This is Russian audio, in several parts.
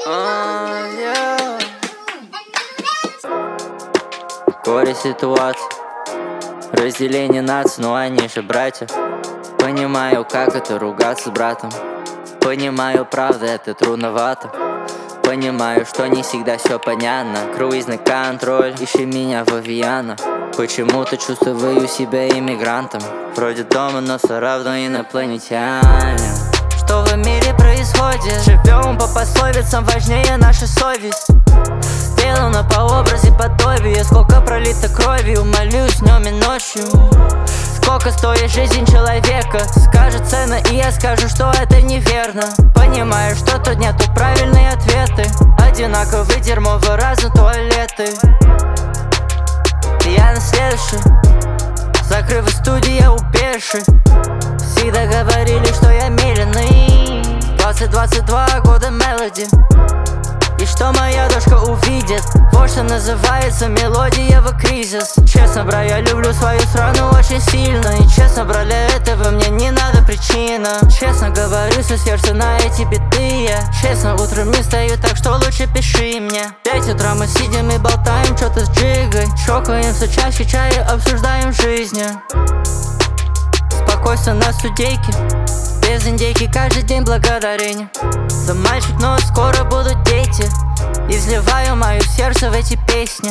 Горе ситуации, разделение наций, но они же братья. Понимаю, как это ругаться с братом. Понимаю, правда, это трудновато. Понимаю, что не всегда все понятно. Круизный контроль, ищи меня в Авиано. Почему-то чувствую себя иммигрантом. Вроде дома, но все равно инопланетянин. Что в мире происходит? Живем по пословицам, важнее наша совесть. Сделано по образе подобия. Сколько пролито кровью, молюсь днем и ночью. Сколько стоит жизнь человека? Скажет цена, и я скажу, что это неверно. Понимаю, что тут нету правильные ответы. Одинаковые дерьмо в разные туалеты. Я на следующий. Закрыв студию, я упеший. Всегда говорили, что я медленный. 20-22 года мелоди. И что моя дочка увидит? Вот что называется мелодия в кризис. Честно, бра, я люблю свою страну очень сильно. И честно, бра, для этого мне не надо причина. Честно говорю, со сердца на эти биты я. Честно, утром не стою, так что лучше пиши мне. 5 утра мы сидим и болтаем что-то с джигой. Чокаемся чаще чая, обсуждаем жизнь. Спокойствие на студейке. Без индейки каждый день благодарение. За мальчик, но скоро будут дети. И взливаю мое сердце в эти песни.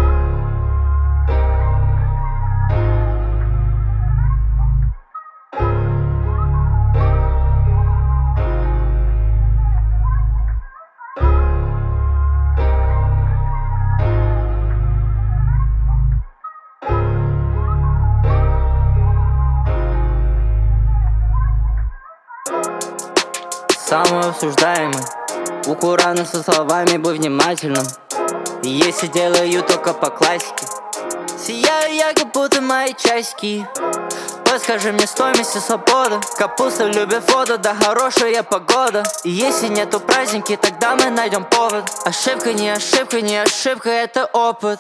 Самый обсуждаемый. У Курана со словами «Будь внимательным». И если делаю только по классике, сияю я, как будто мои часики. Подскажи мне стоимость и свобода. Капуста любит воду, да хорошая погода. И если нету праздники, тогда мы найдем повод. Ошибка, не ошибка, не ошибка, это опыт.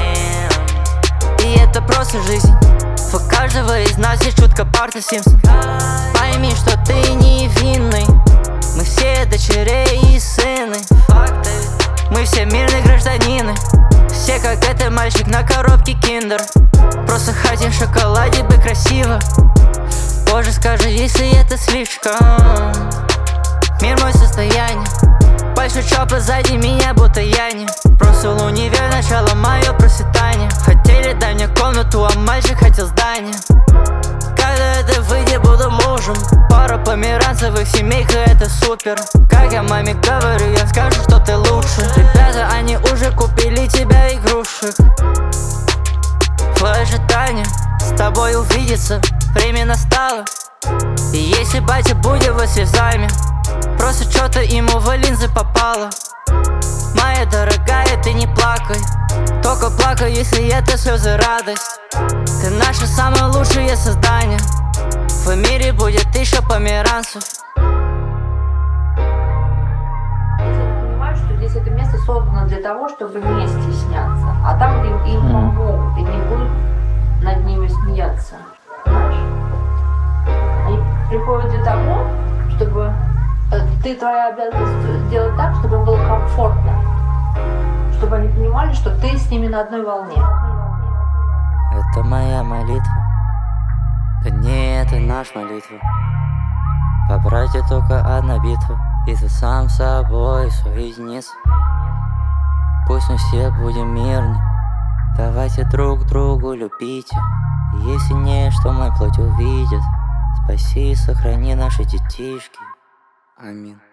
И это просто жизнь. У каждого из нас есть чутка Барта Симпсон. Пойми, что ты невинный. Мы все дочерей и сыны. Мы все мирные гражданины. Все как этот мальчик на коробке киндер. Просто хотим в шоколаде быть красиво. Боже, скажи, если это слишком. Мир мой состояние. Большой чоп сзади меня, будто я не. Просто универ, начало мое процветание. Хотели дай мне комнату, а мальчик хотел здание. Когда это выйдет, буду мужем. Пара померанцевых семейка, это супер. Как я маме говорю, я скажу, что ты лучше. Ребята, они уже купили тебя игрушек. В ожидании с тобой увидеться, время настало. И если батя будет во слезами, просто что-то ему в линзы попало. Моя дорогая, ты не плакай. Только плакай, если это слезы радость. Ты наше самое лучшее создание. В мире будет еще померанцев. Если они понимают, что здесь это место создано для того, чтобы не стесняться, а там, где им помогут и не будут над ними смеяться. Понимаешь? Они приходят для того, чтобы твоя обязанность сделать так, чтобы им было комфортно. Чтобы они понимали, что ты с ними на одной волне. Это моя молитва. Да не, это наша молитва. По братья только одна битва. Битва сам с собой, соединиться. Пусть мы все будем мирны. Давайте друг другу любите. И если не, что моя плоть увидит. Спаси и сохрани наши детишки. Аминь.